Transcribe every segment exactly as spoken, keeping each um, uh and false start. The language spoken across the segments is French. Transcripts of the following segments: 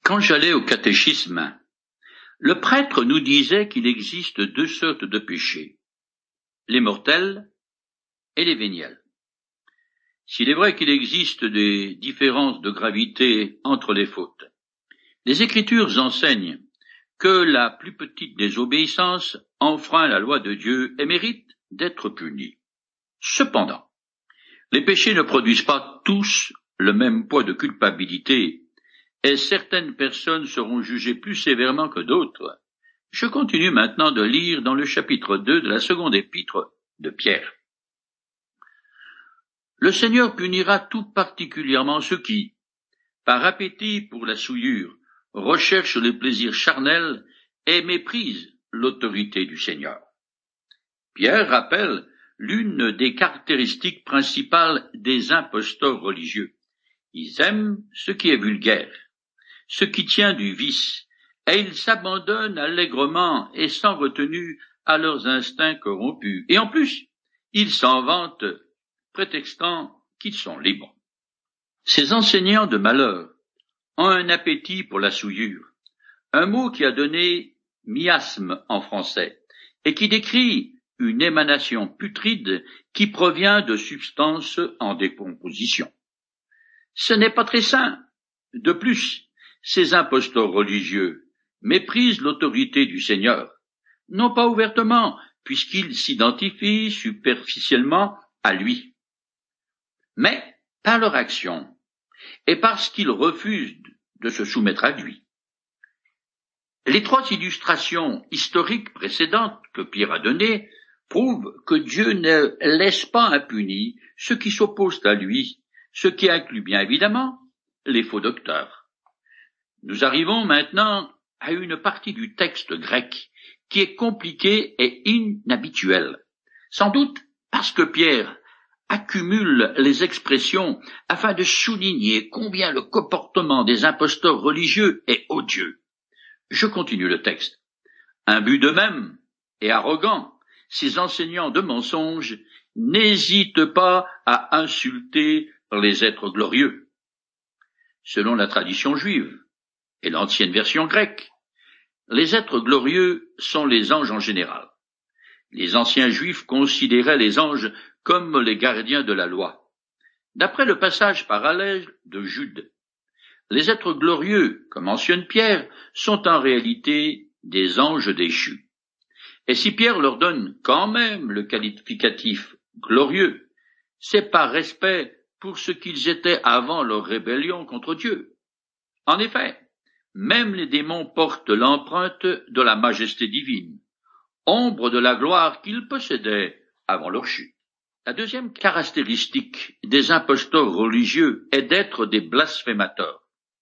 Quand j'allais au catéchisme, le prêtre nous disait qu'il existe deux sortes de péchés, les mortels et les véniels. S'il est vrai qu'il existe des différences de gravité entre les fautes, les Écritures enseignent que la plus petite désobéissance enfreint la loi de Dieu et mérite d'être punie. Cependant, les péchés ne produisent pas tous le même poids de culpabilité, et certaines personnes seront jugées plus sévèrement que d'autres. Je continue maintenant de lire dans le chapitre deux de la seconde épître de Pierre. Le Seigneur punira tout particulièrement ceux qui, par appétit pour la souillure, recherchent les plaisirs charnels et méprisent l'autorité du Seigneur. Pierre rappelle l'une des caractéristiques principales des imposteurs religieux. Ils aiment ce qui est vulgaire, ce qui tient du vice, et ils s'abandonnent allègrement et sans retenue à leurs instincts corrompus. Et en plus, ils s'en vantent, prétextant qu'ils sont libres. Ces enseignants de malheur ont un appétit pour la souillure, un mot qui a donné miasme en français, et qui décrit une émanation putride qui provient de substances en décomposition. Ce n'est pas très sain. De plus, ces imposteurs religieux méprisent l'autorité du Seigneur, non pas ouvertement, puisqu'ils s'identifient superficiellement à lui, mais par leur action, et parce qu'ils refusent de se soumettre à lui. Les trois illustrations historiques précédentes que Pierre a données prouvent que Dieu ne laisse pas impunis ceux qui s'opposent à lui, ce qui inclut bien évidemment les faux docteurs. Nous arrivons maintenant à une partie du texte grec qui est compliquée et inhabituelle, sans doute parce que Pierre accumule les expressions afin de souligner combien le comportement des imposteurs religieux est odieux. Je continue le texte. Imbus d'eux-mêmes et arrogants, ces enseignants de mensonges n'hésitent pas à insulter les êtres glorieux. Selon la tradition juive et l'ancienne version grecque, les êtres glorieux sont les anges en général. Les anciens juifs considéraient les anges comme les gardiens de la loi. D'après le passage parallèle de Jude, les êtres glorieux, comme mentionne Pierre, sont en réalité des anges déchus. Et si Pierre leur donne quand même le qualificatif glorieux, c'est par respect pour ce qu'ils étaient avant leur rébellion contre Dieu. En effet, même les démons portent l'empreinte de la majesté divine, ombre de la gloire qu'ils possédaient avant leur chute. La deuxième caractéristique des imposteurs religieux est d'être des blasphémateurs.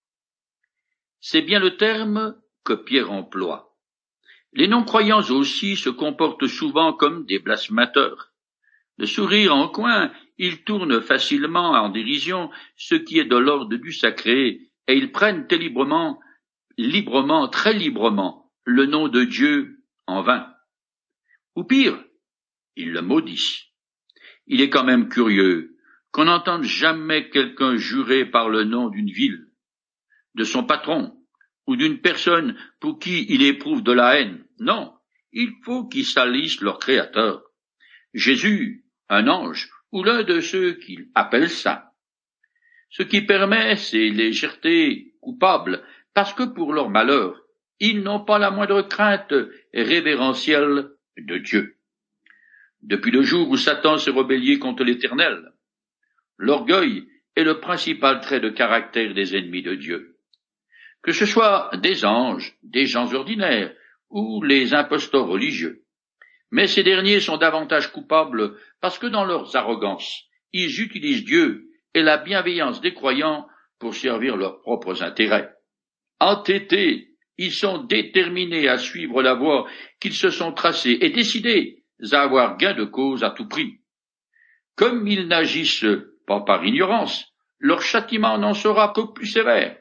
C'est bien le terme que Pierre emploie. Les non-croyants aussi se comportent souvent comme des blasphémateurs. Le sourire en coin, ils tournent facilement en dérision ce qui est de l'ordre du sacré, et ils prennent librement, librement, très librement, le nom de Dieu en vain. Ou pire, ils le maudissent. Il est quand même curieux qu'on n'entende jamais quelqu'un jurer par le nom d'une ville, de son patron, ou d'une personne pour qui il éprouve de la haine. Non, il faut qu'ils salissent leur Créateur. Jésus, un ange, ou l'un de ceux qu'ils appellent saints. Ce qui permet ces légèretés coupables, parce que pour leur malheur, ils n'ont pas la moindre crainte révérentielle de Dieu. Depuis le jour où Satan s'est rebellé contre l'Éternel, l'orgueil est le principal trait de caractère des ennemis de Dieu. Que ce soit des anges, des gens ordinaires, ou les imposteurs religieux. Mais ces derniers sont davantage coupables parce que dans leurs arrogances, ils utilisent Dieu et la bienveillance des croyants pour servir leurs propres intérêts. Entêtés, ils sont déterminés à suivre la voie qu'ils se sont tracée et décidés à avoir gain de cause à tout prix. Comme ils n'agissent pas par ignorance, leur châtiment n'en sera que plus sévère.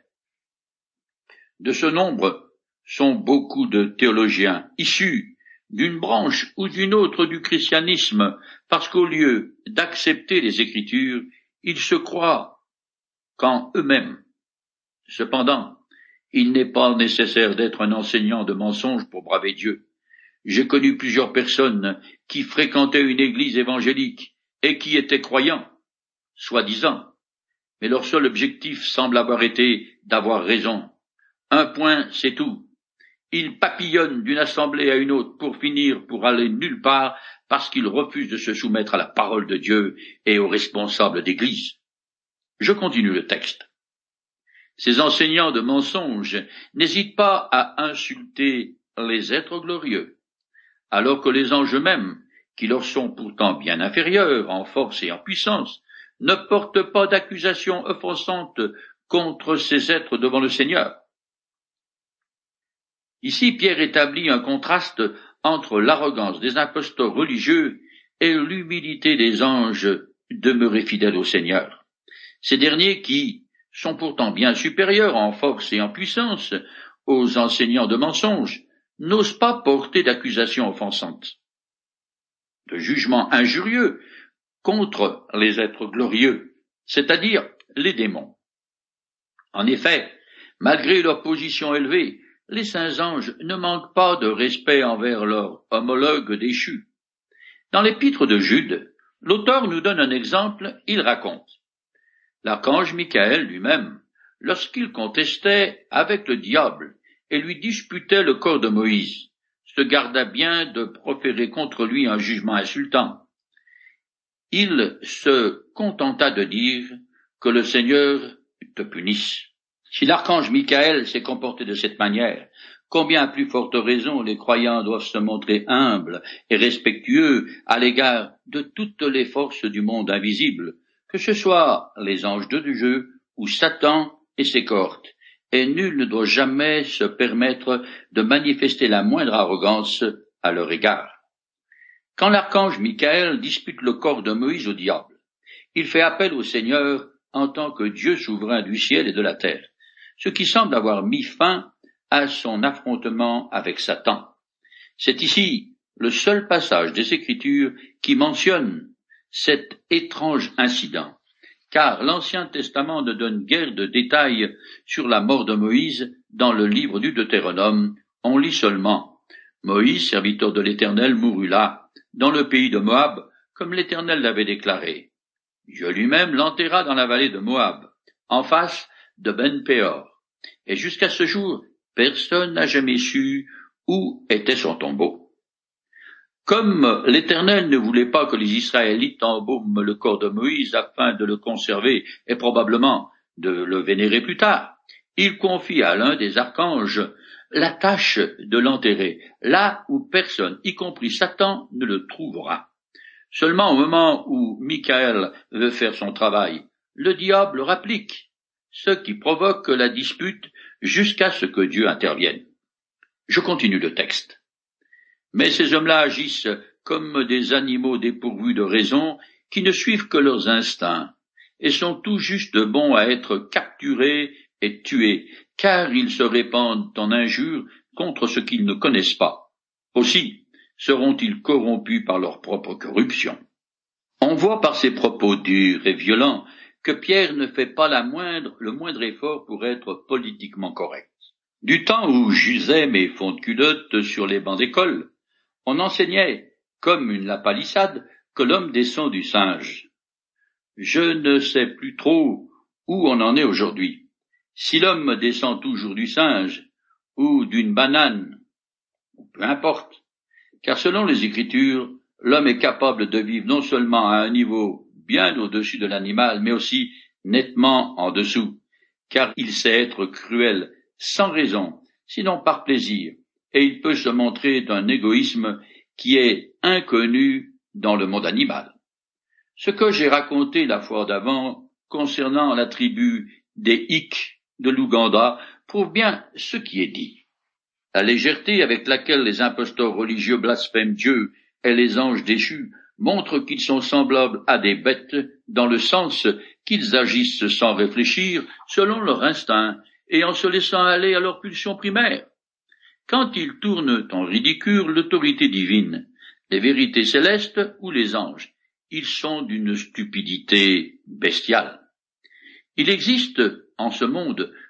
De ce nombre sont beaucoup de théologiens issus d'une branche ou d'une autre du christianisme, parce qu'au lieu d'accepter les Écritures, ils se croient qu'en eux-mêmes. Cependant, Il n'est pas nécessaire d'être un enseignant de mensonges pour braver Dieu. J'ai connu plusieurs personnes qui fréquentaient une église évangélique et qui étaient croyants, soi-disant, mais leur seul objectif semble avoir été d'avoir raison. Un point, c'est tout. Ils papillonnent d'une assemblée à une autre pour finir pour aller nulle part parce qu'ils refusent de se soumettre à la parole de Dieu et aux responsables d'église. Je continue le texte. Ces enseignants de mensonges n'hésitent pas à insulter les êtres glorieux, alors que les anges eux-mêmes, qui leur sont pourtant bien inférieurs en force et en puissance, ne portent pas d'accusations offensantes contre ces êtres devant le Seigneur. Ici, Pierre établit un contraste entre l'arrogance des imposteurs religieux et l'humilité des anges demeurés fidèles au Seigneur. Ces derniers qui sont pourtant bien supérieurs en force et en puissance aux enseignants de mensonges, n'osent pas porter d'accusations offensantes, de jugements injurieux contre les êtres glorieux, c'est-à-dire les démons. En effet, malgré leur position élevée, les saints anges ne manquent pas de respect envers leurs homologues déchus. Dans l'épître de Jude, l'auteur nous donne un exemple, il raconte. L'archange Michael lui-même, lorsqu'il contestait avec le diable et lui disputait le corps de Moïse, se garda bien de proférer contre lui un jugement insultant. Il se contenta de dire que le Seigneur te punisse. Si l'archange Michael s'est comporté de cette manière, combien à plus forte raison les croyants doivent se montrer humbles et respectueux à l'égard de toutes les forces du monde invisible, que ce soit les anges de Dieu ou Satan et ses cohortes, et nul ne doit jamais se permettre de manifester la moindre arrogance à leur égard. Quand l'archange Michael dispute le corps de Moïse au diable, il fait appel au Seigneur en tant que Dieu souverain du ciel et de la terre, ce qui semble avoir mis fin à son affrontement avec Satan. C'est ici le seul passage des Écritures qui mentionne cet étrange incident, car l'Ancien Testament ne donne guère de détails sur la mort de Moïse dans le livre du Deutéronome. On lit seulement « Moïse, serviteur de l'Éternel, mourut là, dans le pays de Moab, comme l'Éternel l'avait déclaré. Dieu lui-même l'enterra dans la vallée de Moab, en face de Ben-Péor. Et jusqu'à ce jour, personne n'a jamais su où était son tombeau. » Comme l'Éternel ne voulait pas que les Israélites embaument le corps de Moïse afin de le conserver et probablement de le vénérer plus tard, il confie à l'un des archanges la tâche de l'enterrer, là où personne, y compris Satan, ne le trouvera. Seulement au moment où Michael veut faire son travail, le diable rapplique, ce qui provoque la dispute jusqu'à ce que Dieu intervienne. Je continue le texte. Mais ces hommes-là agissent comme des animaux dépourvus de raison qui ne suivent que leurs instincts et sont tout juste bons à être capturés et tués, car ils se répandent en injures contre ce qu'ils ne connaissent pas. Aussi seront-ils corrompus par leur propre corruption. On voit par ses propos durs et violents que Pierre ne fait pas la moindre, le moindre effort pour être politiquement correct. Du temps où j'usais mes fonds de culotte sur les bancs d'école, on enseignait, comme une lapalissade, que l'homme descend du singe. Je ne sais plus trop où on en est aujourd'hui. Si l'homme descend toujours du singe, ou d'une banane, peu importe, car selon les Écritures, l'homme est capable de vivre non seulement à un niveau bien au-dessus de l'animal, mais aussi nettement en dessous, car il sait être cruel sans raison, sinon par plaisir, et il peut se montrer d'un égoïsme qui est inconnu dans le monde animal. Ce que j'ai raconté la fois d'avant concernant la tribu des Hicks de l'Ouganda prouve bien ce qui est dit. La légèreté avec laquelle les imposteurs religieux blasphèment Dieu et les anges déchus montre qu'ils sont semblables à des bêtes dans le sens qu'ils agissent sans réfléchir selon leur instinct et en se laissant aller à leur pulsion primaire. Quand ils tournent en ridicule l'autorité divine, les vérités célestes ou les anges, ils sont d'une stupidité bestiale. Il existe en ce monde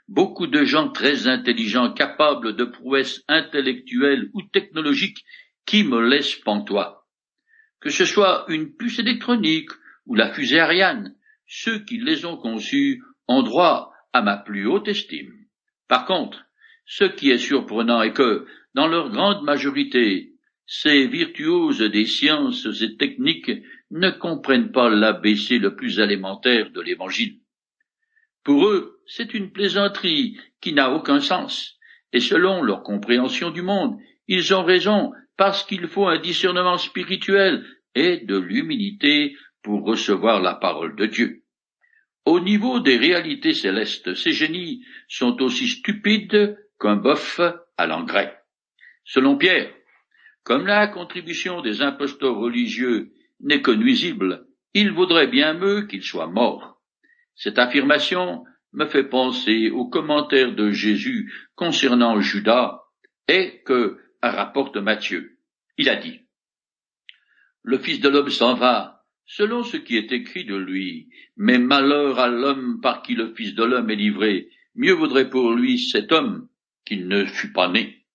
beaucoup de gens très intelligents, capables de prouesses intellectuelles ou technologiques qui me laissent pantois. Que ce soit une puce électronique ou la fusée Ariane, ceux qui les ont conçus ont droit à ma plus haute estime. Par contre, ce qui est surprenant est que, dans leur grande majorité, ces virtuoses des sciences et techniques ne comprennent pas l'A B C le plus élémentaire de l'Évangile. Pour eux, c'est une plaisanterie qui n'a aucun sens, et selon leur compréhension du monde, ils ont raison parce qu'il faut un discernement spirituel et de l'humilité pour recevoir la parole de Dieu. Au niveau des réalités célestes, ces génies sont aussi stupides qu'un bœuf à l'engrais. Selon Pierre, comme la contribution des imposteurs religieux n'est que nuisible, il vaudrait bien mieux qu'ils soient morts. Cette affirmation me fait penser aux commentaires de Jésus concernant Judas et que rapporte Matthieu. Il a dit: Le Fils de l'homme s'en va, selon ce qui est écrit de lui, mais malheur à l'homme par qui le Fils de l'homme est livré. Mieux vaudrait pour lui cet homme qu'il ne fût pas né.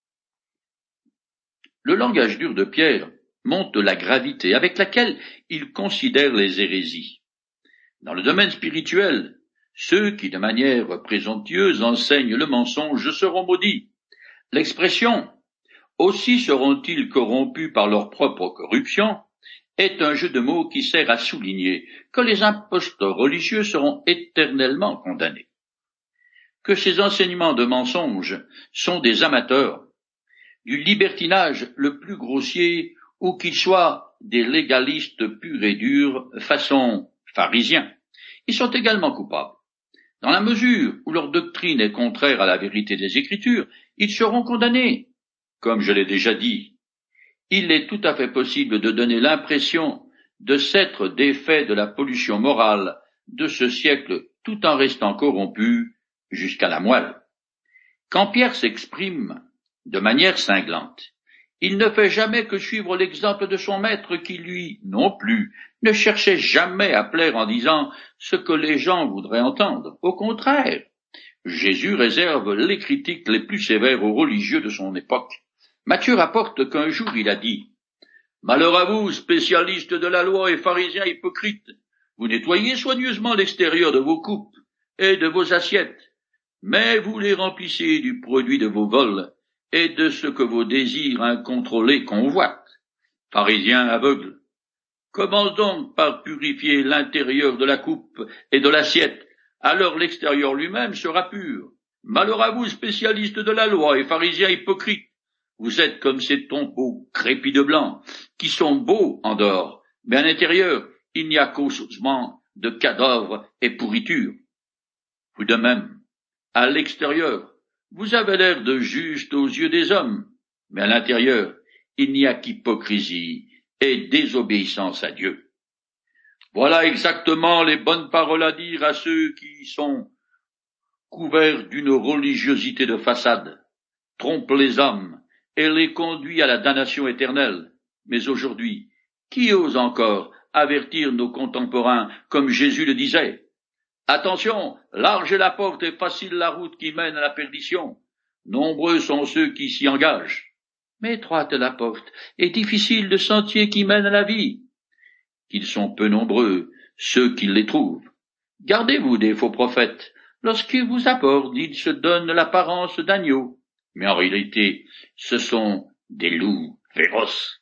Le langage dur de Pierre montre la gravité avec laquelle il considère les hérésies. Dans le domaine spirituel, ceux qui de manière présomptueuse enseignent le mensonge seront maudits. L'expression « aussi seront-ils corrompus par leur propre corruption » est un jeu de mots qui sert à souligner que les imposteurs religieux seront éternellement condamnés. Que ces enseignements de mensonges sont des amateurs du libertinage le plus grossier ou qu'ils soient des légalistes purs et durs façon pharisiens. Ils sont également coupables. Dans la mesure où leur doctrine est contraire à la vérité des Écritures, ils seront condamnés. Comme je l'ai déjà dit, il est tout à fait possible de donner l'impression de s'être défait de la pollution morale de ce siècle tout en restant corrompu jusqu'à la moelle. Quand Pierre s'exprime de manière cinglante, il ne fait jamais que suivre l'exemple de son maître qui, lui, non plus, ne cherchait jamais à plaire en disant ce que les gens voudraient entendre. Au contraire, Jésus réserve les critiques les plus sévères aux religieux de son époque. Matthieu rapporte qu'un jour il a dit « Malheur à vous, spécialistes de la loi et pharisiens hypocrites, vous nettoyez soigneusement l'extérieur de vos coupes et de vos assiettes, mais vous les remplissez du produit de vos vols et de ce que vos désirs incontrôlés convoitent. Pharisiens aveugles, commence donc par purifier l'intérieur de la coupe et de l'assiette, alors l'extérieur lui-même sera pur. Malheur à vous, spécialistes de la loi et pharisiens hypocrites, vous êtes comme ces tombeaux crépis de blanc, qui sont beaux en dehors, mais à l'intérieur, il n'y a qu'ossements de cadavres et pourriture. Vous de même, à l'extérieur, vous avez l'air de juste aux yeux des hommes, mais à l'intérieur, il n'y a qu'hypocrisie et désobéissance à Dieu. Voilà exactement les bonnes paroles à dire à ceux qui sont couverts d'une religiosité de façade, trompent les hommes et les conduit à la damnation éternelle. Mais aujourd'hui, qui ose encore avertir nos contemporains comme Jésus le disait? Attention, large est la porte et facile la route qui mène à la perdition. Nombreux sont ceux qui s'y engagent. Mais étroite est la porte et difficile le sentier qui mène à la vie. Qu'ils sont peu nombreux, ceux qui les trouvent. Gardez-vous des faux prophètes. Lorsqu'ils vous abordent, ils se donnent l'apparence d'agneaux, mais en réalité, ce sont des loups féroces.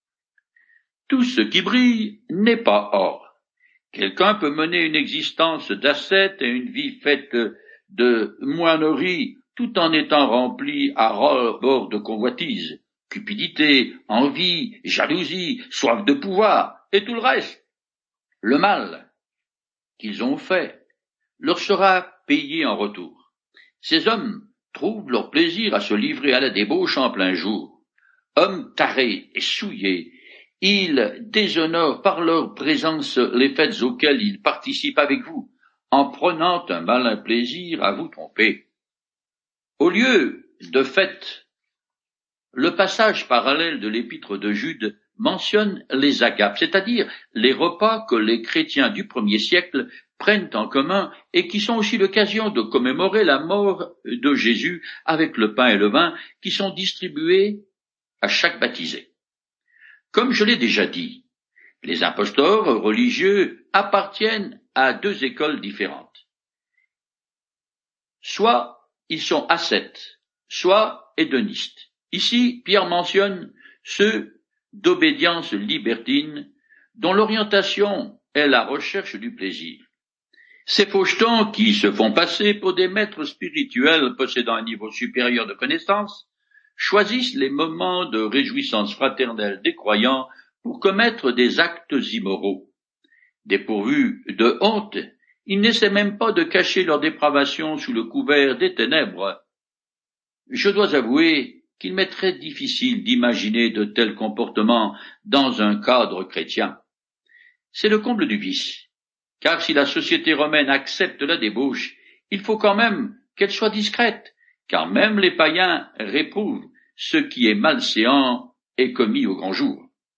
Tout ce qui brille n'est pas or. Quelqu'un peut mener une existence d'ascète et une vie faite de moinerie tout en étant rempli à bord de convoitise, cupidité, envie, jalousie, soif de pouvoir et tout le reste. Le mal qu'ils ont fait leur sera payé en retour. Ces hommes trouvent leur plaisir à se livrer à la débauche en plein jour. Hommes tarés et souillés, ils déshonorent par leur présence les fêtes auxquelles ils participent avec vous, en prenant un malin plaisir à vous tromper. Au lieu de fêtes, le passage parallèle de l'épître de Jude mentionne les agapes, c'est-à-dire les repas que les chrétiens du premier siècle prennent en commun et qui sont aussi l'occasion de commémorer la mort de Jésus avec le pain et le vin qui sont distribués à chaque baptisé. Comme je l'ai déjà dit, les imposteurs religieux appartiennent à deux écoles différentes. Soit ils sont ascètes, soit hédonistes. Ici, Pierre mentionne ceux d'obédience libertine dont l'orientation est la recherche du plaisir. Ces fauchetons qui se font passer pour des maîtres spirituels possédant un niveau supérieur de connaissance choisissent les moments de réjouissance fraternelle des croyants pour commettre des actes immoraux. Dépourvus de honte, ils n'essaient même pas de cacher leur dépravation sous le couvert des ténèbres. Je dois avouer qu'il m'est très difficile d'imaginer de tels comportements dans un cadre chrétien. C'est le comble du vice. Car si la société romaine accepte la débauche, il faut quand même qu'elle soit discrète, car même les païens réprouvent ce qui est malséant et commis au grand jour.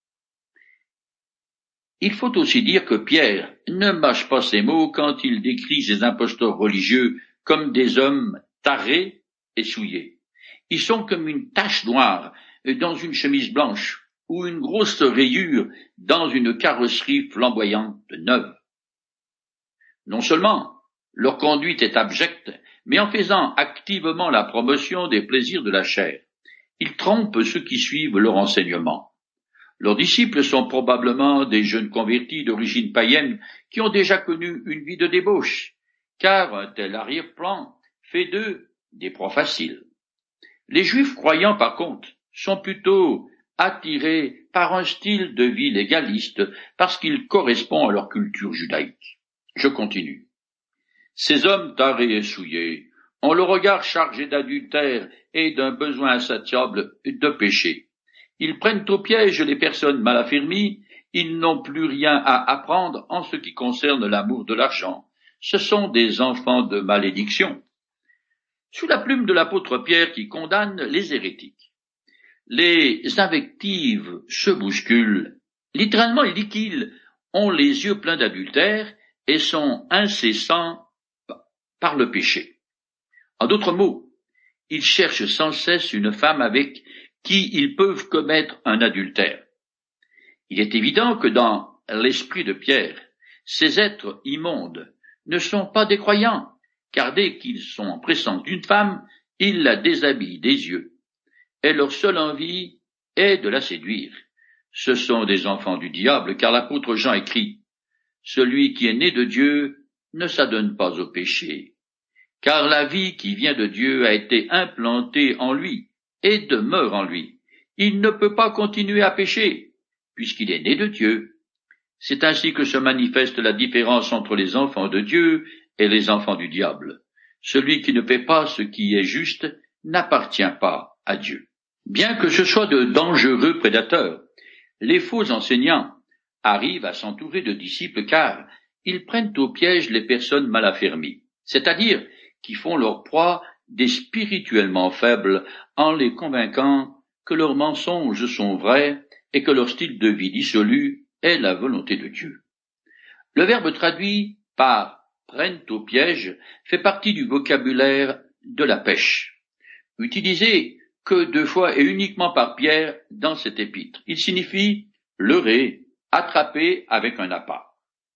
Il faut aussi dire que Pierre ne mâche pas ses mots quand il décrit ces imposteurs religieux comme des hommes tarés et souillés. Ils sont comme une tache noire dans une chemise blanche ou une grosse rayure dans une carrosserie flamboyante neuve. Non seulement leur conduite est abjecte, mais en faisant activement la promotion des plaisirs de la chair, ils trompent ceux qui suivent leur enseignement. Leurs disciples sont probablement des jeunes convertis d'origine païenne qui ont déjà connu une vie de débauche, car un tel arrière-plan fait d'eux des proies faciles. Les Juifs croyants, par contre, sont plutôt attirés par un style de vie légaliste parce qu'il correspond à leur culture judaïque. Je continue. Ces hommes tarés et souillés ont le regard chargé d'adultère et d'un besoin insatiable de péché. Ils prennent au piège les personnes mal affermies, ils n'ont plus rien à apprendre en ce qui concerne l'amour de l'argent. Ce sont des enfants de malédiction. Sous la plume de l'apôtre Pierre qui condamne les hérétiques, les invectives se bousculent. Littéralement, il dit qu'ils ont les yeux pleins d'adultère et sont incessants par le péché. En d'autres mots, ils cherchent sans cesse une femme avec qui ils peuvent commettre un adultère. Il est évident que dans l'esprit de Pierre, ces êtres immondes ne sont pas des croyants, car dès qu'ils sont en présence d'une femme, ils la déshabillent des yeux, et leur seule envie est de la séduire. Ce sont des enfants du diable, car l'apôtre Jean écrit « Celui qui est né de Dieu ne s'adonne pas au péché, car la vie qui vient de Dieu a été implantée en lui et demeure en lui. Il ne peut pas continuer à pécher, puisqu'il est né de Dieu. » C'est ainsi que se manifeste la différence entre les enfants de Dieu et les enfants du diable. Celui qui ne fait pas ce qui est juste n'appartient pas à Dieu. Bien que ce soit de dangereux prédateurs, les faux enseignants arrivent à s'entourer de disciples car ils prennent au piège les personnes mal affermies, c'est-à-dire qui font leur proie des spirituellement faibles en les convainquant que leurs mensonges sont vrais et que leur style de vie dissolu est la volonté de Dieu. Le verbe traduit par « prennent au piège » fait partie du vocabulaire de la pêche, utilisé que deux fois et uniquement par Pierre dans cet épître. Il signifie leurrer, attraper avec un appât.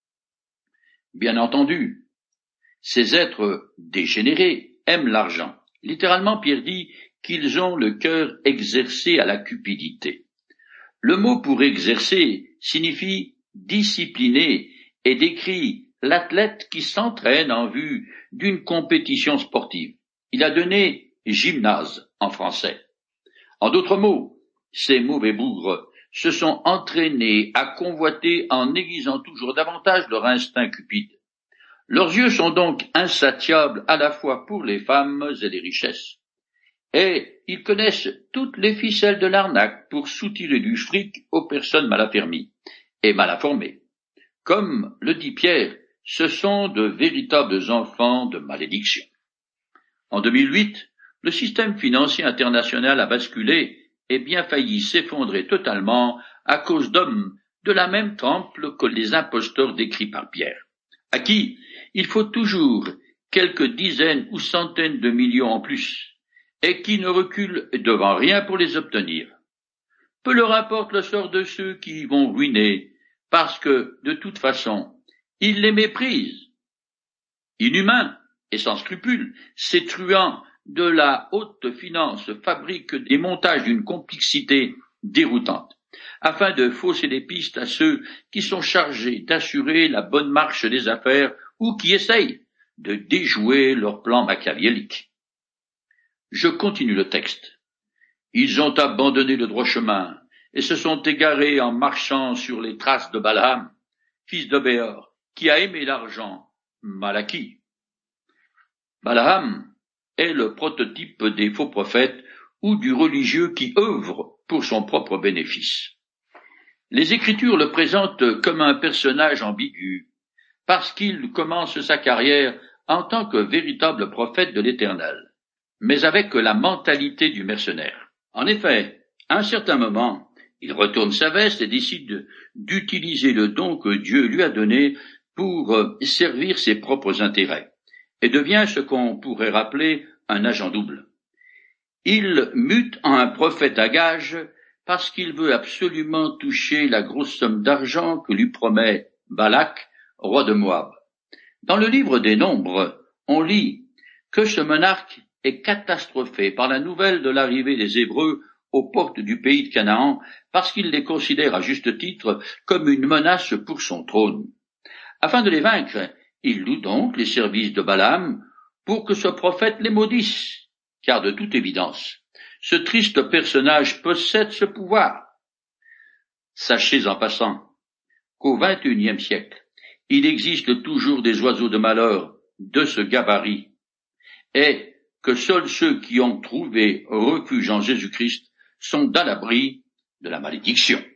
Bien entendu, ces êtres dégénérés aiment l'argent. Littéralement, Pierre dit qu'ils ont le cœur exercé à la cupidité. Le mot pour exercer signifie discipliner et décrit l'athlète qui s'entraîne en vue d'une compétition sportive. Il a donné gymnase en français. En d'autres mots, ces mauvais bougres se sont entraînés à convoiter en aiguisant toujours davantage leur instinct cupide. Leurs yeux sont donc insatiables à la fois pour les femmes et les richesses. Et ils connaissent toutes les ficelles de l'arnaque pour soutirer du fric aux personnes mal affermies et mal informées. Comme le dit Pierre, ce sont de véritables enfants de malédiction. En deux mille huit, le système financier international a basculé ait bien failli s'effondrer totalement à cause d'hommes de la même trempe que les imposteurs décrits par Pierre, à qui il faut toujours quelques dizaines ou centaines de millions en plus, et qui ne reculent devant rien pour les obtenir. Peu leur importe le sort de ceux qui y vont ruiner, parce que, de toute façon, ils les méprisent. Inhumains et sans scrupules, ces truands de la haute finance fabriquent des montages d'une complexité déroutante, afin de fausser les pistes à ceux qui sont chargés d'assurer la bonne marche des affaires ou qui essayent de déjouer leur plan machiavélique. Je continue le texte. Ils ont abandonné le droit chemin et se sont égarés en marchant sur les traces de Balaam, fils de Béor, qui a aimé l'argent mal acquis. Balaam est le prototype des faux prophètes ou du religieux qui œuvre pour son propre bénéfice. Les Écritures le présentent comme un personnage ambigu, parce qu'il commence sa carrière en tant que véritable prophète de l'Éternel, mais avec la mentalité du mercenaire. En effet, à un certain moment, il retourne sa veste et décide d'utiliser le don que Dieu lui a donné pour servir ses propres intérêts, et devient ce qu'on pourrait rappeler un agent double. Il mute en un prophète à gage parce qu'il veut absolument toucher la grosse somme d'argent que lui promet Balak, roi de Moab. Dans le livre des Nombres, on lit que ce monarque est catastrophé par la nouvelle de l'arrivée des Hébreux aux portes du pays de Canaan, parce qu'il les considère à juste titre comme une menace pour son trône. Afin de les vaincre, il loue donc les services de Balaam pour que ce prophète les maudisse, car de toute évidence, ce triste personnage possède ce pouvoir. Sachez en passant qu'au vingt et unième siècle, il existe toujours des oiseaux de malheur de ce gabarit, et que seuls ceux qui ont trouvé refuge en Jésus-Christ sont à l'abri de la malédiction.